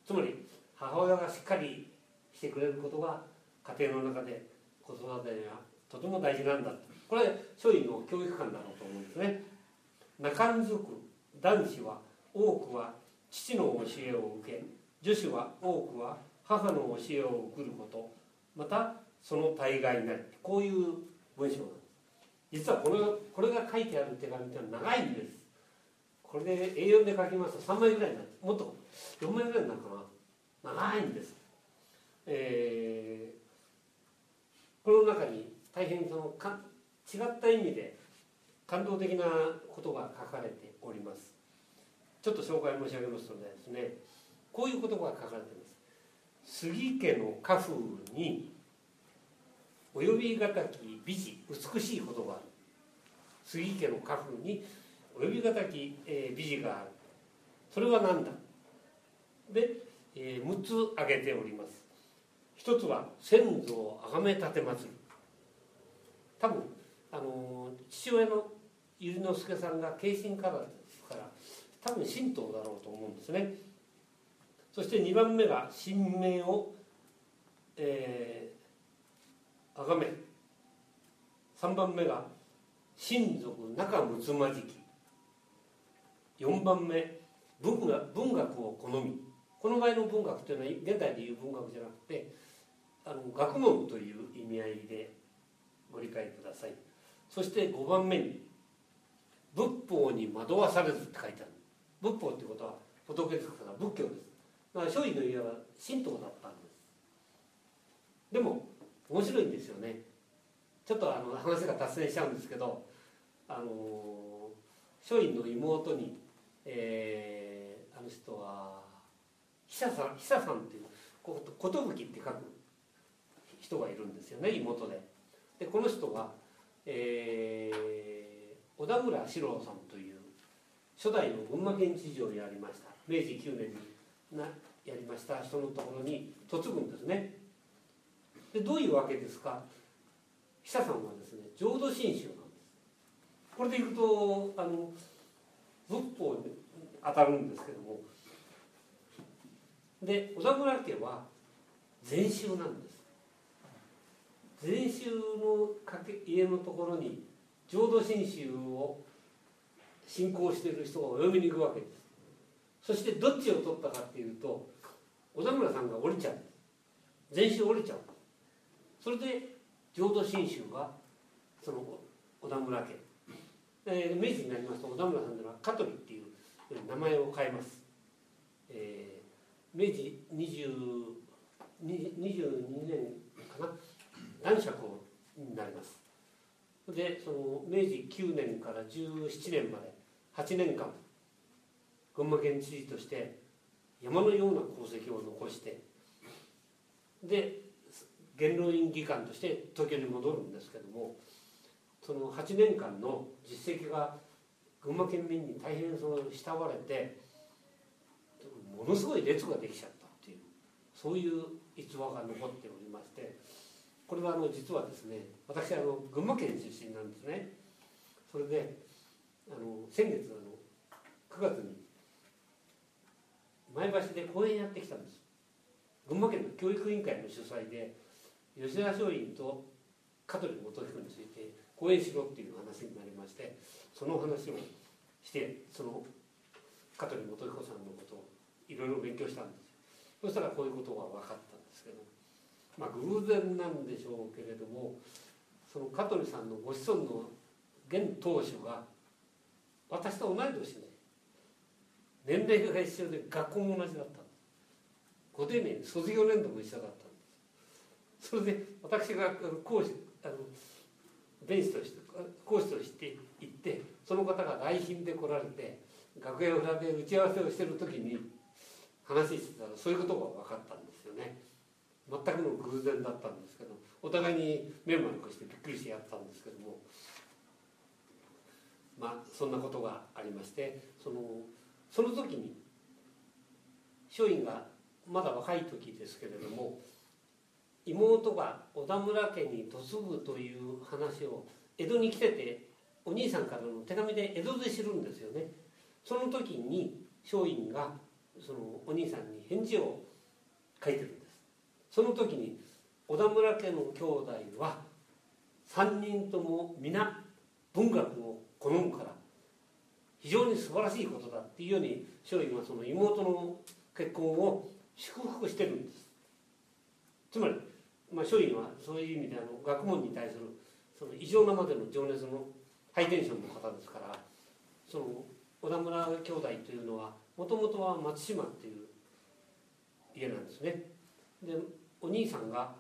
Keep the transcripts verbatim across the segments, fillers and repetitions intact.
つまり母親がしっかりしてくれることが家庭の中で子育てにはとても大事なんだ。これ松陰の教育観だろうと思うんですね。中んずく男子は多くは父の教えを受け、女子は多くは母の教えを受けること、またその大概なり、こういう文章なんです。実はこれがこれが書いてある手紙ってのは長いんです。これで エーよん で書きますとさんまいぐらいになる、もっとよんまいぐらいになるかな、長いんです。えー、この中に大変そのか違った意味で感動的なことが書かれております。ちょっと紹介申し上げますとですね、こういうことが書かれています。杉家の家風に及びがたき美事、美しいことがある。杉家の家風に及びがたき、えー、美事がある。それは何だ。で、えー、むっつ挙げております。一つは先祖を崇め立てまつる。多分あの父親の百合之助さんが慶信からですから、多分神道だろうと思うんですね。そしてにばんめが神明を、えー、崇め、さんばんめが親族仲睦まじき、よんばんめ文学、文学を好み。この場合の文学というのは現代でいう文学じゃなくて、あの学問という意味合いでご理解ください。そしてごばんめに仏法に惑わされずって書いてある。仏法ってことは仏ですから仏教です。だから松陰の家は神道だったんです。でも面白いんですよね。ちょっとあの話が脱線しちゃうんですけど、あの松陰の妹に、えー、あの人は久さん久さんっていうこと寿って書く人がいるんですよね、妹で。でこの人は、えー、小田村史郎さんという初代の群馬県知事をやりました、めいじきゅうねんになやりました人のところに嫁ぐんですね。でどういうわけですか。久さんはですね、浄土真宗なんです。これでいくとあの仏法に当たるんですけども、で小田村家は禅宗なんです。禅宗の家のところに浄土真宗を信仰している人がお嫁に行くわけです。そしてどっちを取ったかっていうと、小田村さんが降りちゃう、禅宗降りちゃう。それで浄土真宗がその小田村家、えー、明治になりますと小田村さんというのは香取っていう名前を変えます。えー、明治にじゅうにねんかな、男爵になります。でその明治きゅうねんからじゅうななねんまではちねんかん群馬県知事として山のような功績を残して、で元老院議官として東京に戻るんですけども、そのはちねんかんの実績が群馬県民に大変その慕われて、ものすごい列ができちゃったっていう、そういう逸話が残っておりまして、これはあの実はですね、私あの群馬県出身なんですね。それであの先月あのくがつに前橋で講演やってきたんです。群馬県の教育委員会の主催で吉田松陰と香取元彦について講演しろっていう話になりまして、その話をしてその香取元彦さんのことをいろいろ勉強したんですよ。そしたらこういうことが分かったんですけど、まあ偶然なんでしょうけれども、その香取さんのご子孫の現当主が私と同い年で年齢が一緒で学校も同じだったんです。ご丁寧に卒業年度も一緒だったんです。それで私が講師あの弁士として講師として行って、その方が来賓で来られて楽屋裏で打ち合わせをしてる時に話してたら、そういうことが分かったんですよね。全くの偶然だったんですけど、お互いに目を丸くしてびっくりしてやったんですけども、まあそんなことがありまして、そのその時に松陰がまだ若い時ですけれども、妹が小田村家に嫁ぐという話を江戸に来ててお兄さんからの手紙で江戸で知るんですよね。その時に松陰がそのお兄さんに返事を書いてるんです。その時に小田村家の兄弟はさんにんとも皆文学を好むから非常に素晴らしいことだっていうように松陰はその妹の結婚を祝福してるんです。つまり、まあ、松陰はそういう意味であの学問に対するその異常なまでの情熱のハイテンションの方ですから、その小田村兄弟というのはもともとは松島っていう家なんですね。でお兄さんが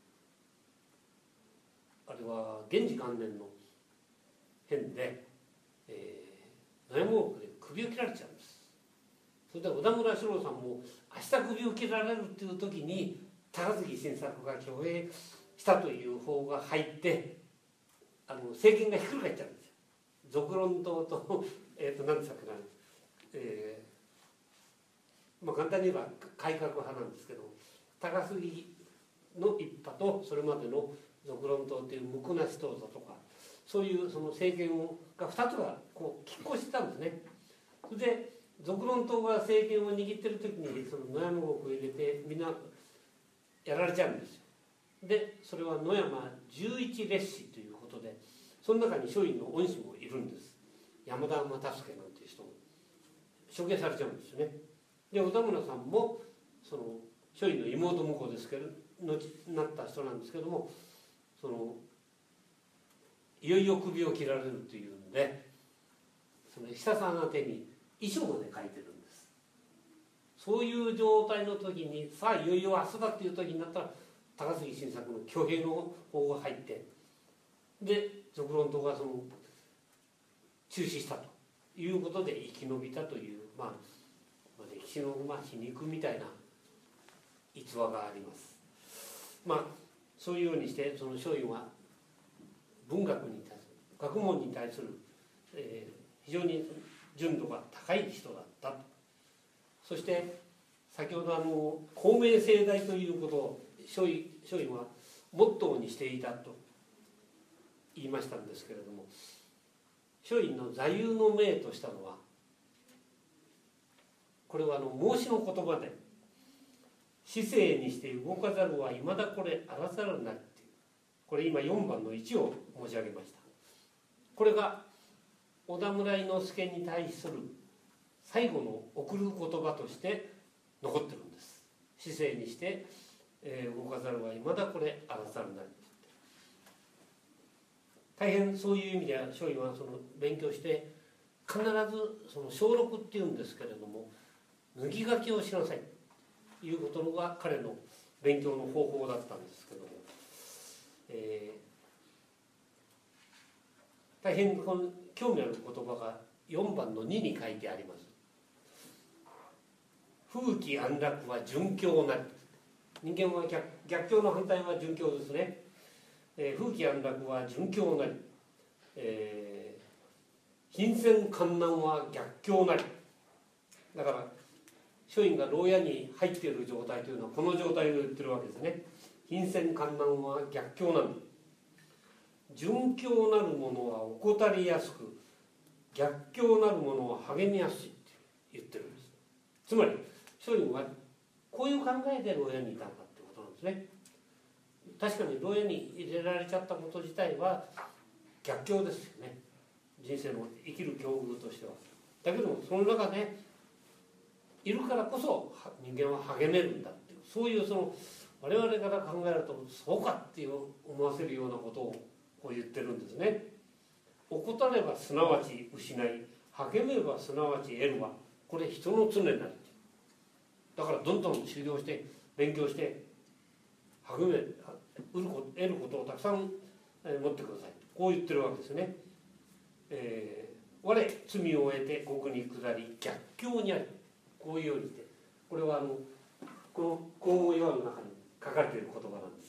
あれは元治元年の変で、えー、野山大奥で首を切られちゃうんです。それで小田村四郎さんも明日首を切られるっていう時に高杉晋作が挙兵したという法が入ってあの政権がひっくり返っちゃうんですよ。俗論党とえっと何でしたっけな、えー、まあ簡単に言えば改革派なんですけど、高杉の一派とそれまでの俗論党っていう無垢なし党だとか、そういうその政権がふたつがこう拮抗してたんですね。それで俗論党が政権を握ってる時にその野山国を入れてみんなやられちゃうんですよ。でそれは野山十一烈士ということで、その中に松陰の恩師もいるんです。山田又助なんていう人も処刑されちゃうんですよね。で小田村さんもその松陰の妹婿ですけどのなった人なんですけども、そのいよいよ首を切られるというんで、その久さん宛てに遺書まで書いてるんです。そういう状態の時にさあいよいよ明日だっていう時になったら高杉晋作の挙兵の法が入って、で俗論党がその中止したということで生き延びたという、まあ、歴史のまあ皮肉みたいな逸話があります。まあそういうようにしてその松陰は文学に対する学問に対する、えー、非常に純度が高い人だったと。そして先ほどあの公明正大ということを松陰、松陰はモットーにしていたと言いましたんですけれども、松陰の座右の銘としたのは、これはあの孟子の言葉で、市政にして動かざるはいまだこれあらざるなりっていう、これ今よんばんのいちを申し上げました。これが織田村伊之助に対する最後の贈る言葉として残ってるんです。市政にして、えー、動かざるはいまだこれあらざるなり。大変そういう意味では松陰はその勉強して必ずその小録っていうんですけれども、抜き書きをしなさいということが彼の勉強の方法だったんですけども、えー、大変この興味ある言葉がよんばんのにに書いてあります。風紀安楽は順境なり。人間は 逆, 逆境の反対は順境ですね。えー、風紀安楽は順境なり、えー、貧賤艱難は逆境なり。だから松陰が牢屋に入っている状態というのはこの状態を言ってるわけですね。貧賤艱難は逆境なり、順境なるものは怠りやすく、逆境なるものは励みやすいって言ってるんです。つまり松陰はこういう考えで牢屋にいたんだってことなんですね。確かに牢屋に入れられちゃったこと自体は逆境ですよね、人生の生きる境遇としては。だけどもその中でいるからこそ人間は励めるんだっていう、そういうその我々から考えるとそうかっていう思わせるようなことをこう言ってるんですね。怠ればすなわち失い、励めばすなわち得るは、これ人の常になる。だからどんどん修行して勉強して励め得ることをたくさん持ってください、こう言ってるわけですね。えー、我罪を得て極に下り逆境にあり、こういうようにして、これはあのこの皇后岩の中に書かれている言葉なんです。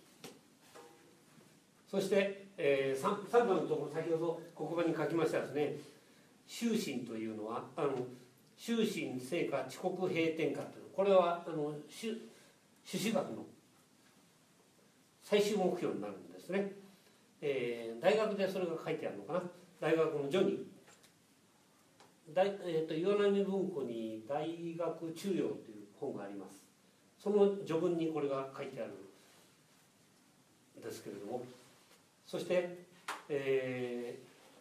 そして、えー、3, さんばんのところ、先ほど黒板に書きましたですね、終身というのはあの終身成果遅刻閉典化という、これはあの朱子学の最終目標になるんですね。えー、大学でそれが書いてあるのかな。大学の序に大、えー、と岩波文庫に大学中庸という本があります。その序文にこれが書いてあるんですけれども、そして、え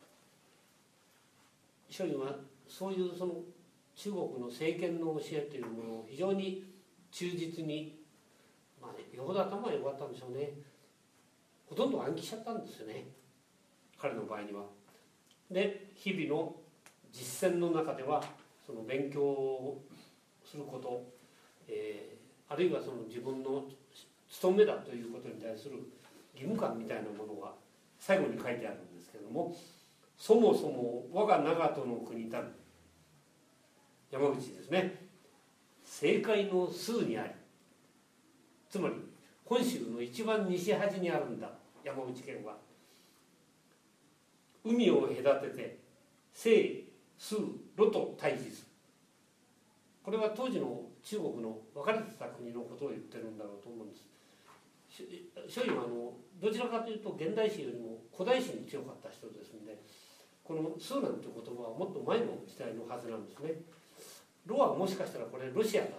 ー、書院はそういうその中国の政権の教えというものを非常に忠実に、まあ、よほど頭が良かったんでしょうね。ほとんど暗記しちゃったんですよね、彼の場合には。で日々の実践の中ではその勉強をすること、えー、あるいはその自分の務めだということに対する義務感みたいなものが最後に書いてあるんですけれども、そもそも我が長門の国たる山口ですね、政界の枢にあり、つまり本州の一番西端にあるんだ山口県は。海を隔てて西数ロと対峙する。これは当時の中国の分かれてた国のことを言ってるんだろうと思うんです。書院はあのどちらかというと現代史よりも古代史に強かった人ですので、このスーなんていう言葉はもっと前の時代のはずなんですね。ロはもしかしたらこれロシアだろ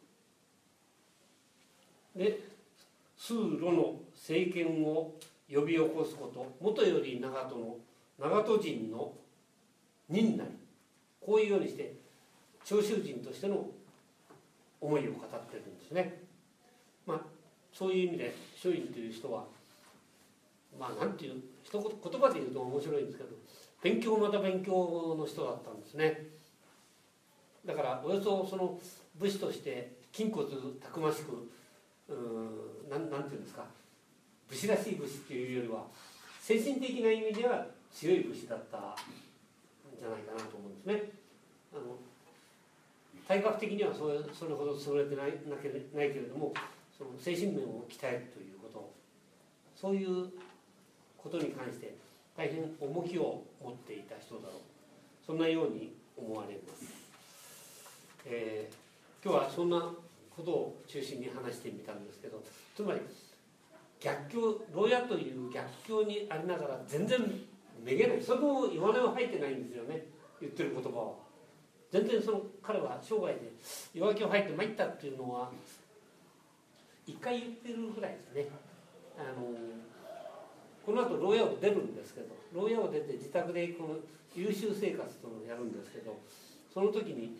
う。でスーロの政権を呼び起こすこと、もとより長門の長門人の任なり、こういうようにして長州人としての思いを語ってるんですね。まあそういう意味で書院という人は、まあなんていう一言言葉で言うと面白いんですけど、勉強また勉強の人だったんですね。だからおよそその武士として筋骨たくましく、うーん、なん、なんていうんですか、武士らしい武士っていうよりは精神的な意味では強い武士だったんじゃないかなと思うんですね。あの体格的にはそれ、それほど優れてないなけれないけれども、その精神面を鍛えるということ、そういうことに関して大変重きを持っていた人だろう、そんなように思われます。えー、今日はそんなことを中心に話してみたんですけど、つまり逆境、牢屋という逆境にありながら全然めげない、それも弱音は入ってないんですよね、言ってる言葉は。全然その彼は生涯で弱気を吐いて参ったっていうのは一回言ってるぐらいですね。あのこの後牢屋を出るんですけど、牢屋を出て自宅でこの優秀生活というのをやるんですけど、その時に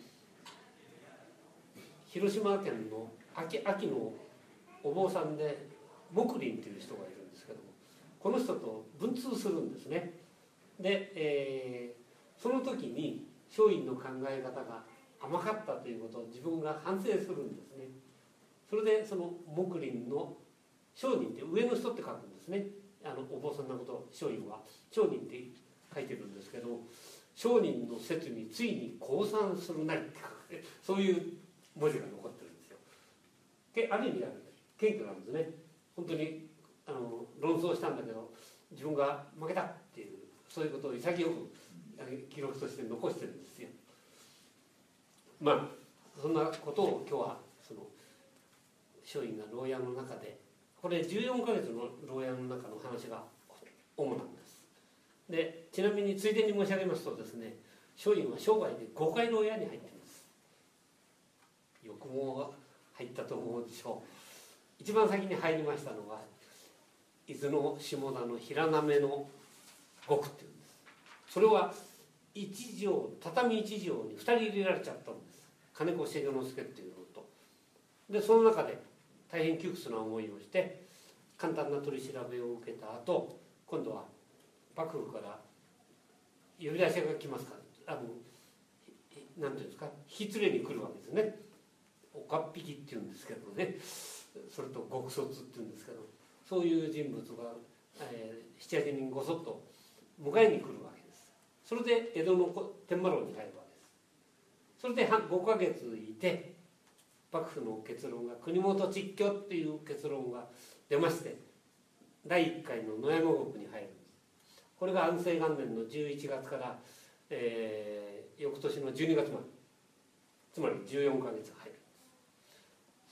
広島県の秋、秋のお坊さんで木林という人がいるんですけども、この人と文通するんですね。で、えー、その時に松陰の考え方が甘かったということを自分が反省するんですね。それでその木林の上人って上の人って書くんですね。あのお坊さんのことを松陰は上人って書いてるんですけど、上人の説についに降参するなりって書く、ね、そういう文字が残ってるんですよ。である意味謙虚なんですね。本当にあの論争したんだけど自分が負けたっていう、そういうことを潔く記録として残してるんですよ。まあそんなことを今日はその松陰が牢屋の中で、これじゅうよんかげつの牢屋の中の話が主なんです。でちなみについでに申し上げますとですね、松陰は生涯でごかい牢屋に入っています。よくも入ったと思うでしょう。一番先に入りましたのが伊豆の下田の平滑の獄っていうんです。それはいち畳、畳いち畳にふたり入れられちゃったんです。金子重之助っていうのと。でその中で大変窮屈な思いをして簡単な取り調べを受けた後、今度は幕府から呼び出しが来ますから、あのなんていうんですか、引き連れに来るわけですね。おかっぴきっていうんですけどね、それと極卒っていうんですけど、そういう人物が、えー、ななはちにんごそっと迎えに来るわけです。それで江戸の天満楼に入るわけです。それでごかげついて幕府の結論が国元蟄居っていう結論が出まして、だいいっかいの野山獄に入るんです。これが安政元年のじゅういちがつから、えー、翌年のじゅうにがつまで、つまりじゅうよんかげつ入るんです。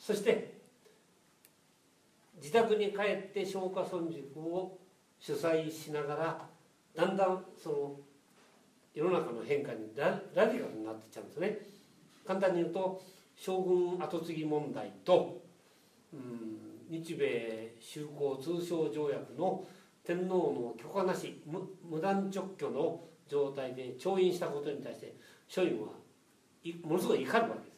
そして自宅に帰って松下村塾を主催しながら、だんだんその世の中の変化に ラ, ラディカルになっていっちゃうんですね。簡単に言うと将軍跡継ぎ問題と、うん、日米修好通商条約の天皇の許可なし 無, 無断直居の状態で調印したことに対して庶民はものすごい怒るわけです。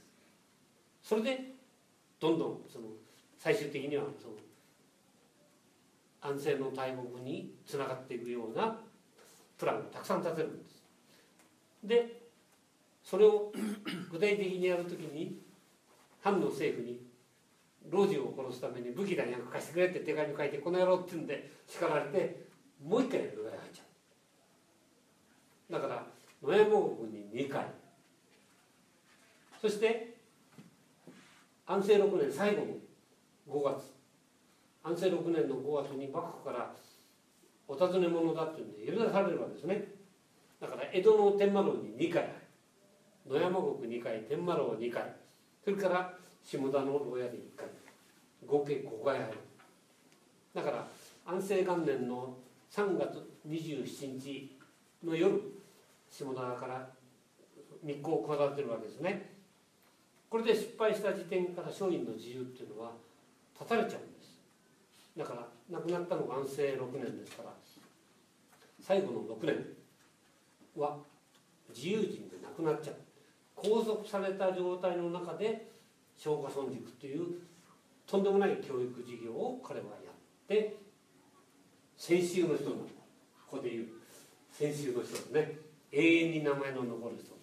それでどんどんその最終的にはその安政の大国につながっていくようなプランをたくさん立てるんです。でそれを具体的にやるときに藩の政府に老中を殺すために武器弾薬貸してくれって手紙書いてこの野郎って言うんで叱られてもう一回やるぐらい入っちゃう。だから野山国ににかい、そして安政ろくねん最後のごがつ、安政ろくねんのごがつに幕府からお尋ね者だっていうんで許されるわけですね。だから江戸の天満楼ににかい入る、野山国にかい、天満楼にかい、それから下田の牢屋でいっかい、合計ごかい入る。だから安政元年のさんがつにじゅうしちにちの夜、下田から密航を下ってるわけですね。これで失敗した時点から庶民の自由っていうのは断たれちゃうんです。だから亡くなったのが安政ろくねんですから、最後のろくねんは自由人でなくなっちゃう。拘束された状態の中で松下村塾というとんでもない教育事業を彼はやって先週の人なんだ。ここでいう先週の人ですね。永遠に名前の残る人。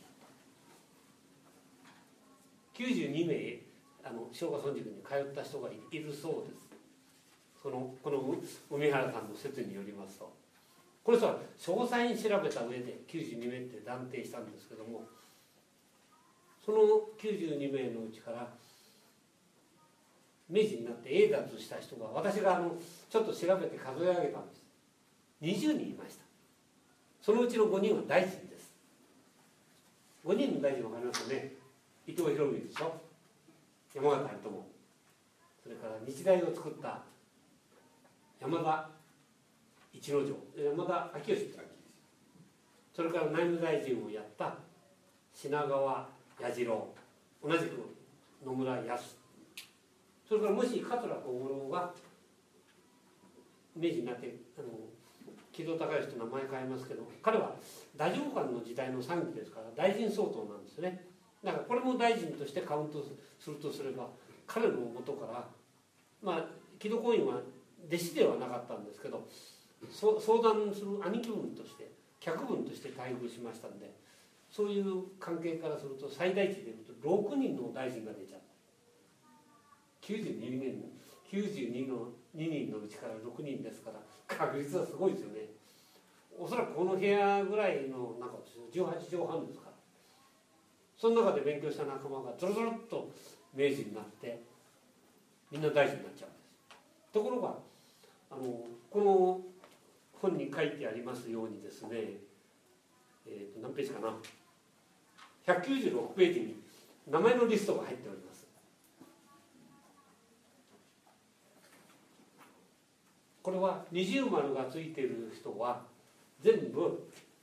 きゅうじゅうにめいあの松下村塾に通った人がいるそうです。そのこの海原さんの説によりますと、この人は詳細に調べた上できゅうじゅうにめいって断定したんですけども、そのきゅうじゅうにめいのうちから明治になって英脱した人が、私があのちょっと調べて数え上げたんです。にじゅうにんいました。そのうちのごにんは大臣です。ごにんの大臣分かりますよね。伊藤博文でしょ、山形有朋、それから日大を作った山田一之丞、山田昭義、それから内務大臣をやった品川彌次郎、同じく野村康、それからもし桂小五郎が明治になってあの木戸孝允と名前変えますけど、彼は太政官の時代の参議ですから大臣相当なんですね。だからこれも大臣としてカウントするとすれば、彼の元からまあ木戸公院は弟子ではなかったんですけど、相談する兄貴分として客分として待遇しましたんで、そういう関係からすると最大値でいうとろくにんの大臣が出ちゃった。きゅうじゅうにねんきゅうじゅうにのににんのうちからろくにんですから、確率はすごいですよね。おそらくこの部屋ぐらいの中ですよ、じゅうはちじょうはんですから。その中で勉強した仲間がゾロゾロっと明治になってみんな大臣になっちゃうんです。ところがあのこの本に書いてありますようにですね、えー、と何ページかな、ひゃくきゅうじゅうろくページに名前のリストが入っております。これは二重丸がついている人は全部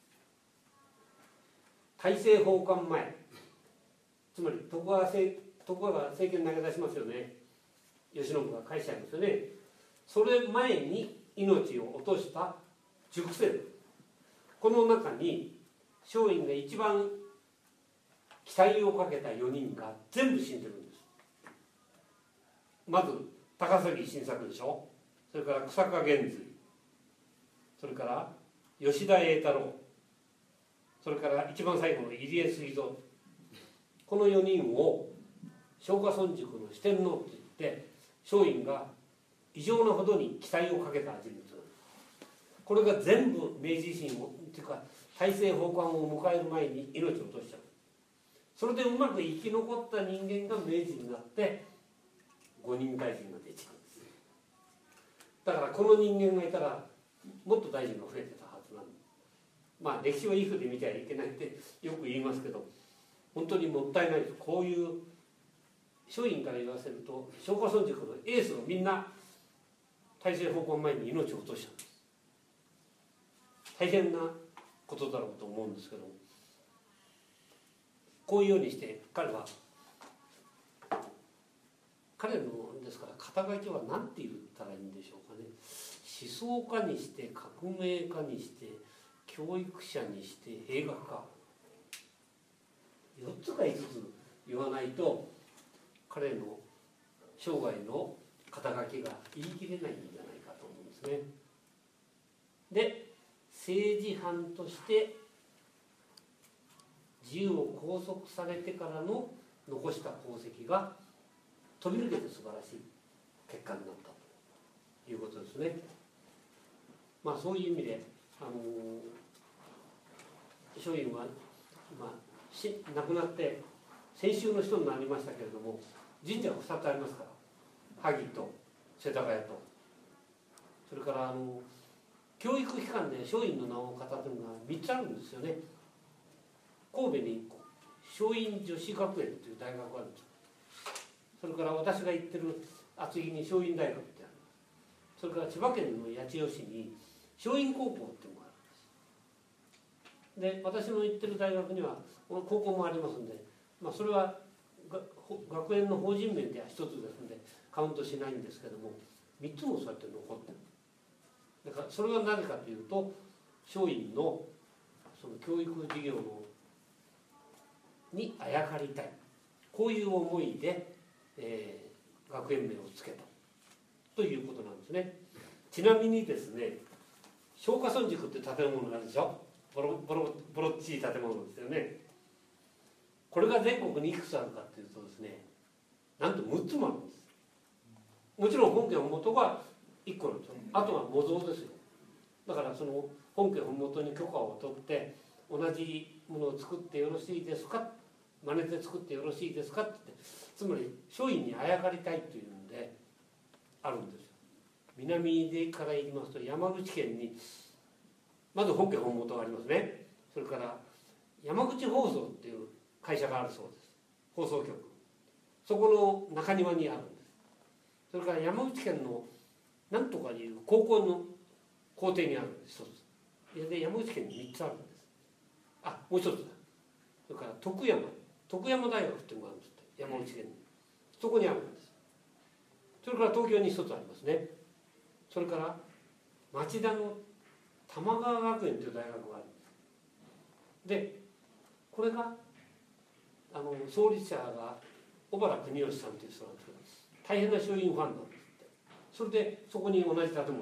大政奉還前、つまり徳川政徳川が政権投げ出しますよね。慶喜が返しちゃいますよね。それ前に命を落とした熟成、この中に松陰が一番期待をかけたよにんが全部死んでるんです。まず高杉晋作でしょ、それから草加源瑞、それから吉田栄太郎、それから一番最後の入江水蔵、このよにんを松下村塾の四天王といって、松陰が異常なほどに期待をかけた人物なんです。これが全部明治維新をというか大政奉還を迎える前に命を落としちゃう。それでうまく生き残った人間が明治になってごにん大臣が出ちゃうんです。だからこの人間がいたらもっと大臣が増えてたはずなんです。まあ歴史をイフで見ちゃいけないってよく言いますけど、本当にもったいないです。こういう松陰から言わせると松下村塾のエースがみんな大政奉還前に命を落としちゃうんです。大変なことだろうと思うんですけど、 こういうようにして彼は彼のですから肩書きは何て言ったらいいんでしょうかね。思想家にして革命家にして教育者にして映画家、よっつかいつつ言わないと彼の生涯の肩書きが言い切れないんじゃないかと思うんですね。で、政治犯として自由を拘束されてからの残した功績が飛び抜けて素晴らしい結果になったということですね。まあそういう意味で、あの松陰は、まあ、し亡くなって先週の人になりましたけれども、神社がふたつありますから、萩と世田谷と、それからあの教育機関で松陰の名を語っているのがみっつあるんですよね。神戸にいっこ、松陰女子学園という大学があるんです。それから私が行ってる厚木に松陰大学ってある。それから千葉県の八千代市に松陰高校っていうのがあるんです。で、私の行ってる大学には高校もありますんで、まあ、それは学園の法人名では一つですのでカウントしないんですけども、みっつもそうやって残ってる。だからそれはなぜかというと、松陰のその教育事業のにあやかりたい、こういう思いで、えー、学園名をつけたということなんですね。ちなみにですね、松下村塾って建物があるでしょ。ボロボロボロっちい建物ですよね。これが全国にいくつあるかというとですね、なんとむっつもあるんです。もちろん本家本元がいっこなんですよ。あとは模造ですよ。だからその本家本元に許可を取って同じものを作ってよろしいですか、真似て作ってよろしいですかって言って、つまり松陰にあやかりたいというんであるんですよ。南でから言いますと山口県にまず本家本元がありますね。それから山口放送っていう会社があるそうです。放送局、そこの中庭にあるんです。それから山口県のなんとかいう高校の校庭にあるんです。一つで、山口県にみっつあるんです。あ、もう一つだ。それから徳山徳山大学っていうのがあるんですって、山口県に。そこにあるんです。それから東京に一つありますね。それから町田の玉川学園という大学があるんです。で、これがあの創立者が小原邦義さんという人なんですけど、大変な松陰ファンなんですって。それでそこに同じ建物がある。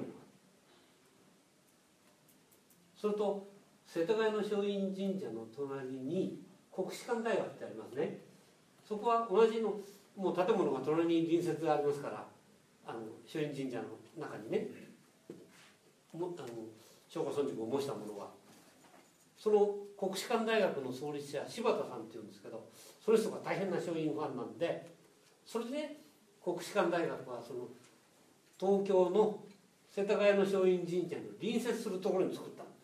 それと世田谷の松陰神社の隣に国士舘大学ってありますね。そこは同じのもう建物が隣に隣接がありますから、あの松陰神社の中にね、もあの松下村塾を模したものが、その国士舘大学の創立者柴田さんっていうんですけど、その人が大変な松陰ファンなんで、それで国士舘大学はその東京の世田谷の松陰神社に隣接するところに作ったんです。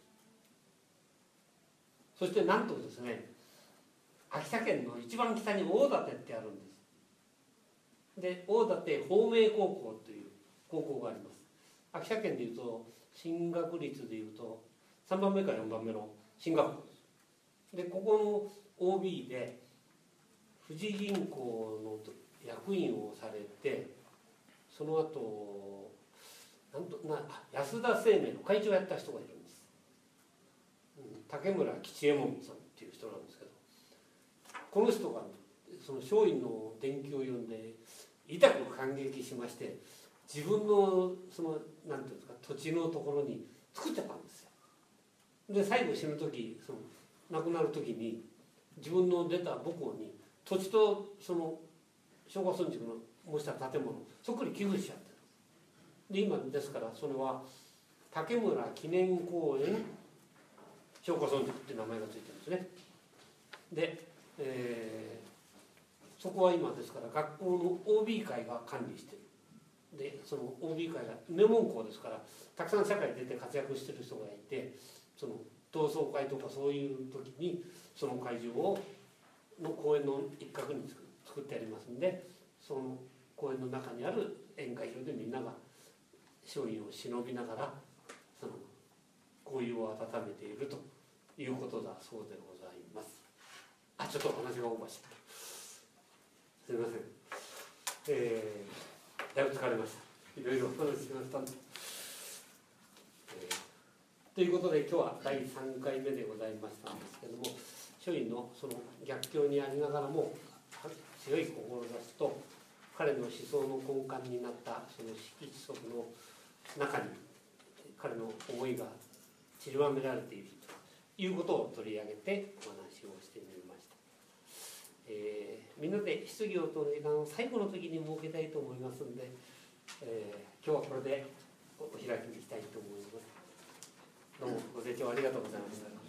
そしてなんとですね、秋田県の一番北に大館ってあるんです。で、大館芳名高校という高校があります。秋田県でいうと進学率でいうとさんばんめかよんばんめの進学校です。で、ここの オービー で富士銀行の役員をされて、その後なんとな安田生命の会長をやった人がいるんです。竹村吉右衛門さんっていう人なんですけど、この人がその松陰の伝記を読んで痛く感激しまして、自分のそのなんていうんですか、土地のところに作っちゃったんですよ。で、最後死ぬ時、その亡くなる時に自分の出た母校に土地とその松下村塾の模した建物そっくり寄付しちゃってる。で、今ですからそれは竹村記念公園松下村塾って名前がついてるんですね。で、えー、そこは今ですから学校の オービー 会が管理している。で、その オービー 会が名門校ですから、たくさん社会に出て活躍してる人がいて、その同窓会とかそういう時にその会場をの公園の一角に作作ってありますんで、その公園の中にある宴会場でみんなが松陰を忍びながらその交友を温めているということだそうでございます。 あ、ちょっと話がオーバーしちゃった。すみません。えー、だいぶ疲れました。いろいろお話ししましたんで。えー、ということで今日はだいさんかいめでございましたんですけども、書院のその逆境にありながらも強い志と彼の思想の根幹になったその色知則の中に彼の思いが散りばめられているということを取り上げてお話をしてみました。えー、みんなで質疑応答の時間を最後の時に設けたいと思いますので、えー、今日はこれでお開きにしたいと思います。どうもご清聴ありがとうございました。